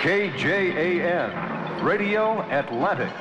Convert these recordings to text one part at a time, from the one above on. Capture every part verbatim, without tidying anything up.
K J A N, Radio Atlantic.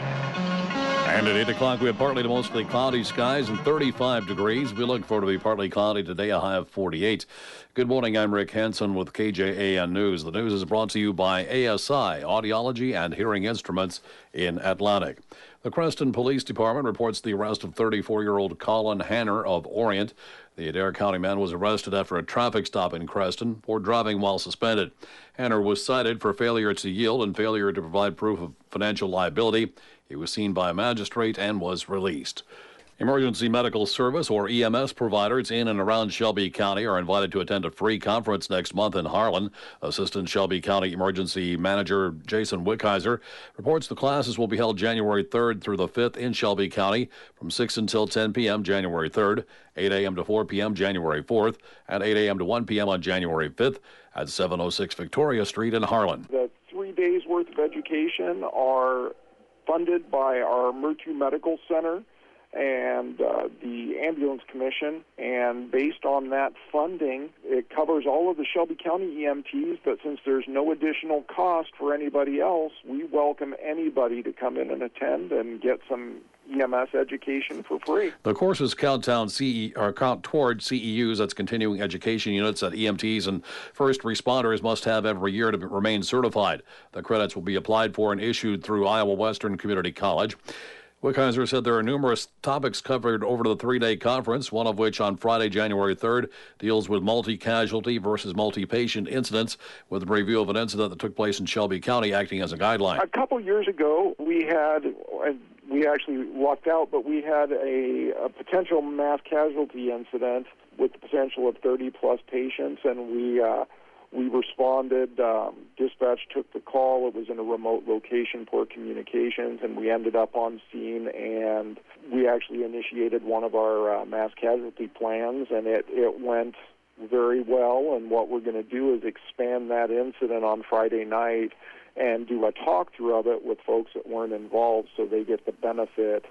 And at eight o'clock, we have partly to mostly cloudy skies and thirty-five degrees. We look for it to be partly cloudy today, a high of forty-eight. Good morning, I'm Rick Hansen with K J A N News. The news is brought to you by A S I, Audiology and Hearing Instruments in Atlantic. The Creston Police Department reports the arrest of thirty-four-year-old Colin Hanner of Orient. The Adair County man was arrested after a traffic stop in Creston for driving while suspended. Hanner was cited for failure to yield and failure to provide proof of financial liability. He was seen by a magistrate and was released. Emergency Medical Service, or E M S providers in and around Shelby County are invited to attend a free conference next month in Harlan. Assistant Shelby County Emergency Manager Jason Wickheiser reports the classes will be held January third through the fifth in Shelby County from six until ten p.m. January third, eight a.m. to four p.m. January fourth, and eight a.m. to one p.m. on January fifth at seven oh six Victoria Street in Harlan. The three days worth of education are funded by our Murtu Medical Center and uh, the Ambulance Commission, and based on that funding, it covers all of the Shelby County E M Ts, but since there's no additional cost for anybody else, we welcome anybody to come in and attend and get some E M S education for free. The courses count down C E, or count toward C E Us, that's continuing education units that E M Ts and first responders must have every year to remain certified. The credits will be applied for and issued through Iowa Western Community College. Wickheiser said there are numerous topics covered over the three-day conference, one of which on Friday, January third, deals with multi-casualty versus multi-patient incidents, with a review of an incident that took place in Shelby County acting as a guideline. A couple years ago, we had, we actually lucked out, but we had a, a potential mass casualty incident with the potential of thirty-plus patients, and we uh, we responded. Um, dispatch took the call. It was in a remote location, poor communications, and we ended up on scene, and we actually initiated one of our uh, mass casualty plans, and it, it went very well. And what we're going to do is expand that incident on Friday night and do a talk-through of it with folks that weren't involved so they get the benefit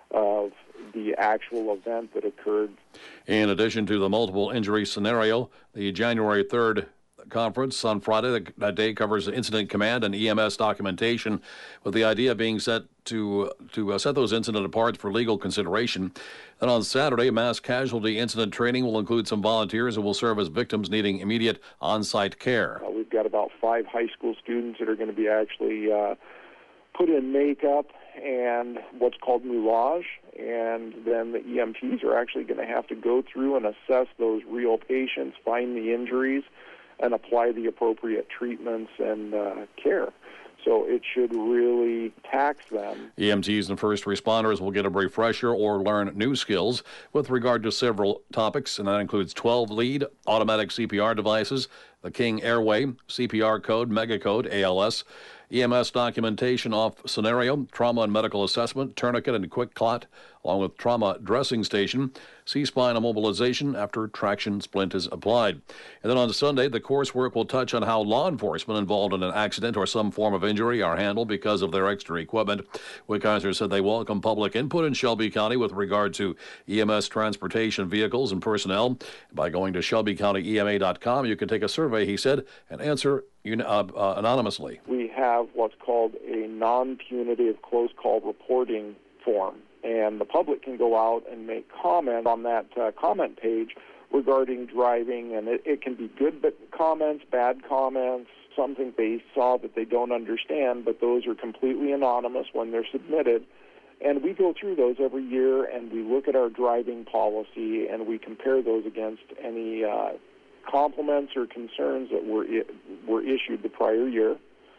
of the actual event that occurred. In addition to the multiple injury scenario, the January third conference on Friday, that day covers incident command and E M S documentation, with the idea being set to to uh, set those incident apart for legal consideration. Then on Saturday, mass casualty incident training will include some volunteers who will serve as victims needing immediate on-site care. Uh, we've got about five high school students that are going to be actually uh, put in makeup and what's called moulage, and then the E M Ts are actually going to have to go through and assess those real patients, find the injuries, and apply the appropriate treatments and uh, care. So it should really tax them. E M Ts and first responders will get a refresher or learn new skills with regard to several topics, and that includes twelve lead automatic C P R devices, the King Airway, C P R code, megacode, A L S, E M S documentation off scenario, trauma and medical assessment, tourniquet and quick clot, along with trauma dressing station, C-spine immobilization after traction splint is applied. And then on Sunday, the coursework will touch on how law enforcement involved in an accident or some form of injury are handled because of their extra equipment. Wickheiser said they welcome public input in Shelby County with regard to E M S transportation vehicles and personnel. By going to shelby county E M A dot com, you can take a survey, he said, and answer uh, uh, anonymously. We have what's called a non-punitive close call reporting form, and the public can go out and make comment on that uh, comment page regarding driving, and it, it can be good but comments, bad comments, something they saw that they don't understand, but those are completely anonymous when they're submitted. And we go through those every year, and we look at our driving policy, and we compare those against any uh, compliments or concerns that were I- were issued the prior year,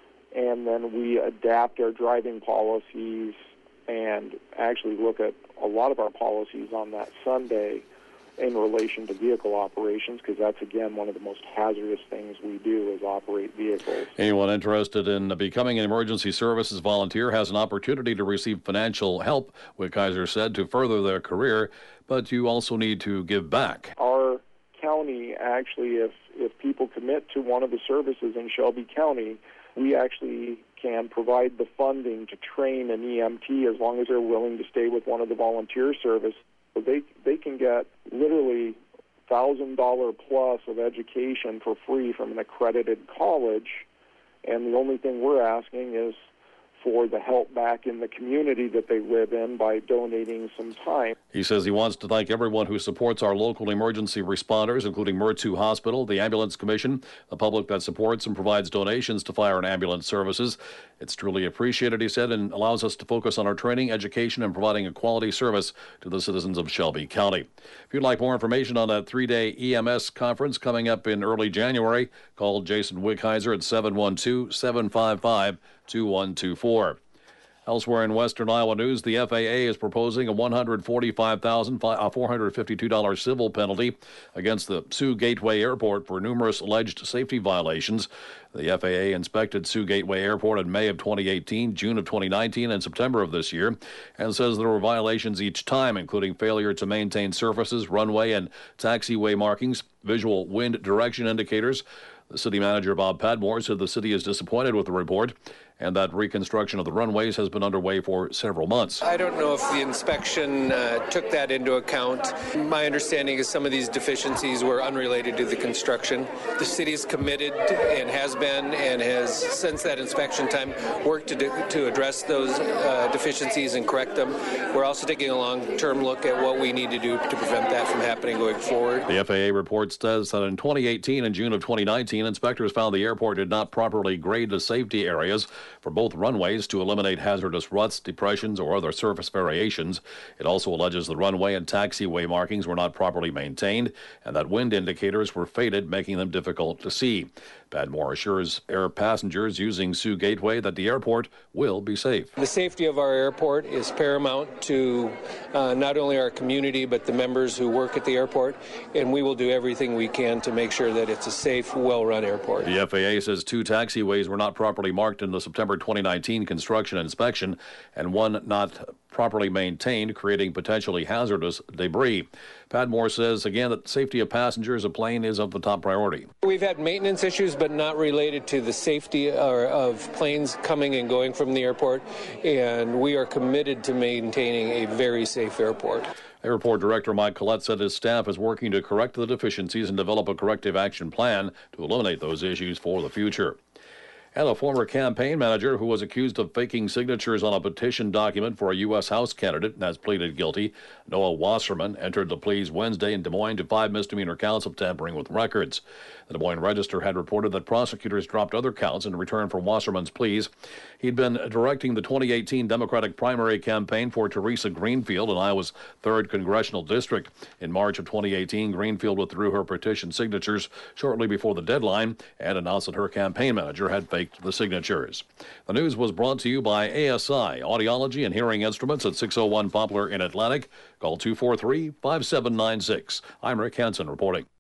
and then we adapt our driving policies and actually look at a lot of our policies on that Sunday in relation to vehicle operations, because that's, again, one of the most hazardous things we do is operate vehicles. Anyone interested in becoming an emergency services volunteer has an opportunity to receive financial help, Wickheiser said, to further their career, but you also need to give back. Our county, actually, if, if people commit to one of the services in Shelby County, we actually can provide the funding to train an E M T as long as they're willing to stay with one of the volunteer services. So they, they can get literally one thousand dollars plus of education for free from an accredited college, And the only thing we're asking is for the help back in the community that they live in by donating some time. He says he wants to thank everyone who supports our local emergency responders, including Murtu Hospital, the Ambulance Commission, the public that supports and provides donations to fire and ambulance services. It's truly appreciated, he said, and allows us to focus on our training, education, and providing a quality service to the citizens of Shelby County. If you'd like more information on that three-day E M S conference coming up in early January, call Jason Wickheiser at seven one two, seven five five, two one two four. Elsewhere in Western Iowa news, the F A A is proposing a one hundred forty-five thousand four hundred fifty-two dollars civil penalty against the Sioux Gateway Airport for numerous alleged safety violations. The F A A inspected Sioux Gateway Airport in May of twenty eighteen, June of twenty nineteen, and September of this year, and says there were violations each time, including failure to maintain surfaces, runway, and taxiway markings, visual wind direction indicators. The city manager, Bob Padmore, said the city is disappointed with the report and that reconstruction of the runways has been underway for several months. I don't know if the inspection uh, took that into account. My understanding is some of these deficiencies were unrelated to the construction. The city is committed and has been and has, since that inspection time, worked to, do, to address those uh, deficiencies and correct them. We're also taking a long-term look at what we need to do to prevent that from happening going forward. The F A A report says that in twenty eighteen and June of twenty nineteen, inspectors found the airport did not properly grade the safety areas for both runways to eliminate hazardous ruts, depressions, or other surface variations. It also alleges the runway and taxiway markings were not properly maintained and that wind indicators were faded, making them difficult to see. Padmore assures air passengers using Sioux Gateway that the airport will be safe. The safety of our airport is paramount to uh, not only our community but the members who work at the airport, and we will do everything we can to make sure that it's a safe, well-run airport. The F A A says two taxiways were not properly marked in the September twenty nineteen construction inspection and one not properly maintained, creating potentially hazardous debris. Padmore says again that safety of passengers of plane is of the top priority. We've had maintenance issues, but not related to the safety of planes coming and going from the airport, and we are committed to maintaining a very safe airport. Airport Director Mike Collette said his staff is working to correct the deficiencies and develop a corrective action plan to eliminate those issues for the future. And a former campaign manager who was accused of faking signatures on a petition document for a U S House candidate has pleaded guilty. Noah Wasserman entered the pleas Wednesday in Des Moines to five misdemeanor counts of tampering with records. The Des Moines Register had reported that prosecutors dropped other counts in return for Wasserman's pleas. He'd been directing the twenty eighteen Democratic primary campaign for Teresa Greenfield in Iowa's third Congressional District. In March of twenty eighteen, Greenfield withdrew her petition signatures shortly before the deadline and announced that her campaign manager had faked the signatures. The news was brought to you by A S I, Audiology and Hearing Instruments at six oh one Poplar in Atlantic. Call two four three, five seven nine six. I'm Rick Hansen reporting.